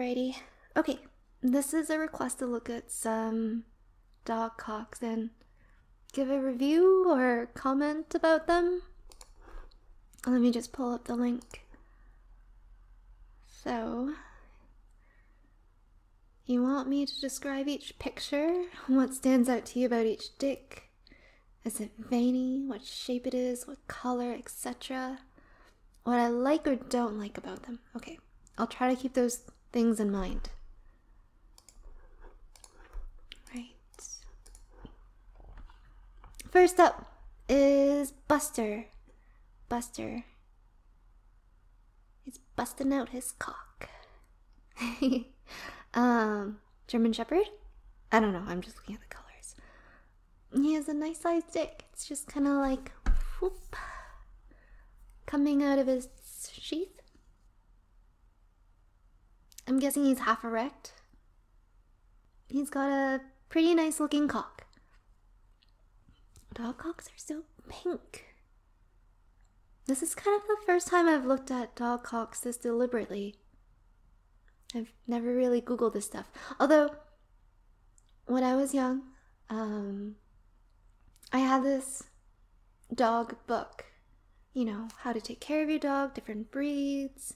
Alrighty. Okay, this is a request to look at some dog cocks and give a review or comment about them. Let me just pull up the link. So, you want me to describe each picture? What stands out to you about each dick? Is it veiny? What shape it is? What color? Etc. What I like or don't like about them. Okay, I'll try to keep those things in mind. Right. First up is Buster. Buster. He's busting out his cock. German Shepherd? I don't know, I'm just looking at the colors. He has a nice sized dick. It's just kind of like, whoop, coming out of his sheath. I'm guessing he's half erect. He's got a pretty nice looking cock. Dog cocks are so pink. This is kind of the first time I've looked at dog cocks this deliberately. I've never really Googled this stuff. Although, when I was young, I had this dog book. You know, how to take care of your dog, different breeds,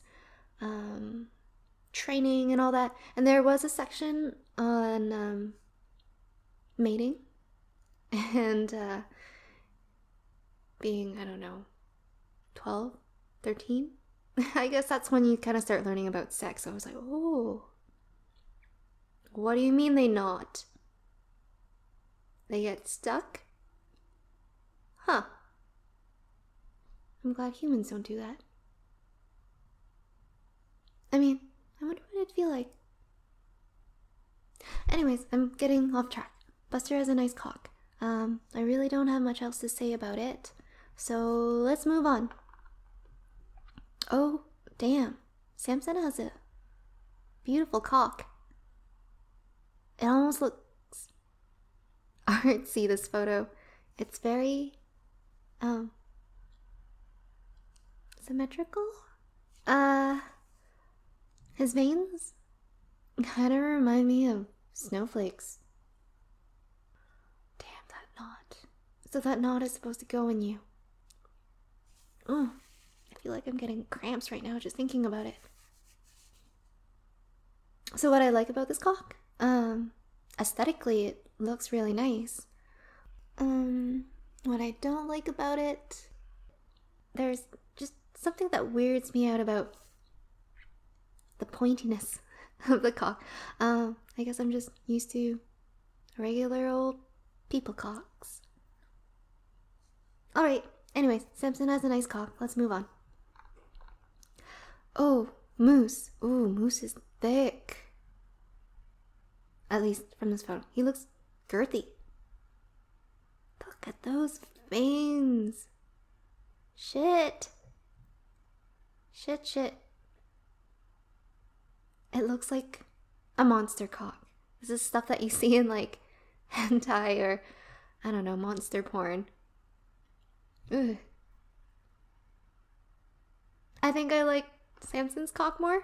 training and all that. And there was a section on mating and being, I don't know, 12, 13. I guess that's when you kind of start learning about sex. So I was like, oh, what do you mean they not? They get stuck? Huh. I'm glad humans don't do that. I mean, I wonder what it'd feel like. Anyways, I'm getting off track. Buster has a nice cock. I really don't have much else to say about it. So let's move on. Oh, damn. Samson has a beautiful cock. It almost looks artsy, this photo. It's very, symmetrical? His veins kind of remind me of snowflakes. Damn, that knot. So that knot is supposed to go in you. Oh, I feel like I'm getting cramps right now just thinking about it. So what I like about this cock, aesthetically it looks really nice. What I don't like about it, there's just something that weirds me out about the pointiness of the cock. I guess I'm just used to regular old people cocks. Alright, anyways, Samson has a nice cock. Let's move on. Oh, Moose. Ooh, Moose is thick. At least from this photo. He looks girthy. Look at those veins. Shit. Shit. It looks like a monster cock. This is stuff that you see in like hentai or, I don't know, monster porn. Ugh. I think I like Samson's cock more.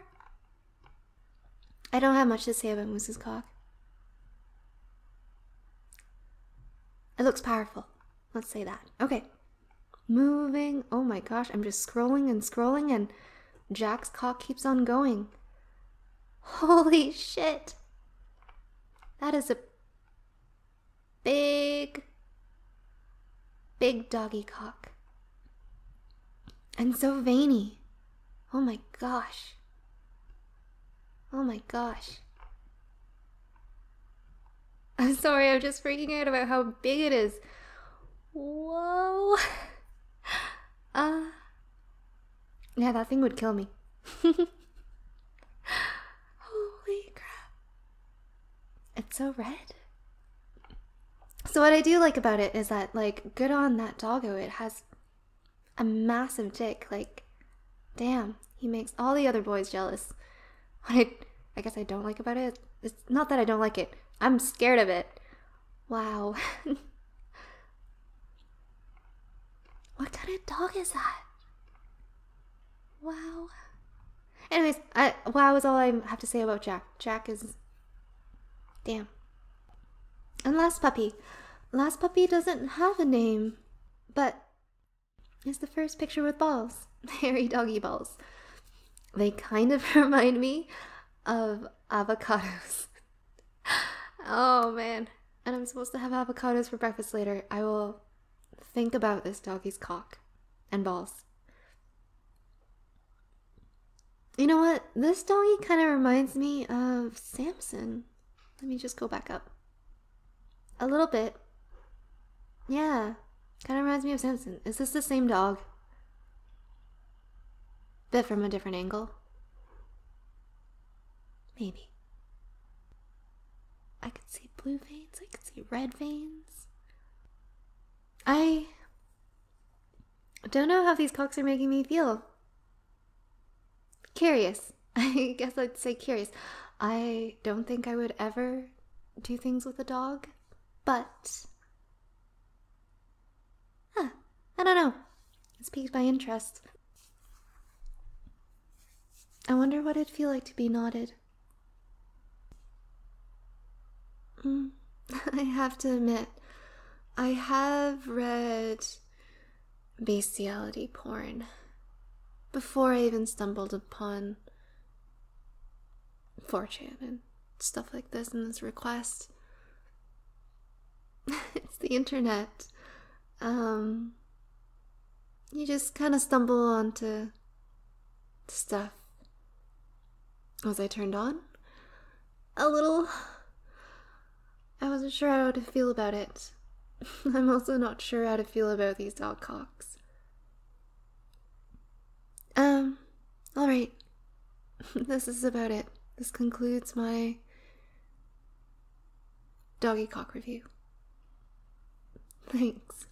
I don't have much to say about Moose's cock. It looks powerful. Let's say that. Okay. Moving. Oh my gosh, I'm just scrolling and Jack's cock keeps on going. Holy shit. That is a big doggy cock. And so veiny. Oh my gosh. Oh my gosh. I'm sorry, I'm just freaking out about how big it is. Whoa. Yeah, that thing would kill me. Holy crap. It's so red. So what I do like about it is that, like, good on that doggo. It has a massive dick. Like, damn, he makes all the other boys jealous. What I guess I don't like about it, it's not that I don't like it. I'm scared of it. Wow. What kind of dog is that? Wow. Anyways, that was all I have to say about Jack. Jack is... damn. And Last Puppy. Last Puppy doesn't have a name, but is the first picture with balls. Hairy doggy balls. They kind of remind me of avocados. Oh man. And I'm supposed to have avocados for breakfast later. I will think about this doggy's cock and balls. You know what? This doggy kind of reminds me of Samson. Let me just go back up. A little bit. Yeah. Kind of reminds me of Samson. Is this the same dog? But from a different angle? Maybe. I could see blue veins. I could see red veins. I don't know how these cocks are making me feel. Curious. I guess I'd say curious. I don't think I would ever do things with a dog, but I don't know. It's piqued my interest. I wonder what it'd feel like to be knotted. I have to admit, I have read bestiality porn before I even stumbled upon 4chan and stuff like this and this request. It's the internet. You just kind of stumble onto stuff. Was I turned on? A little. I wasn't sure how to feel about it. I'm also not sure how to feel about these dog cocks. Alright. This is about it. This concludes my doggy cock review. Thanks.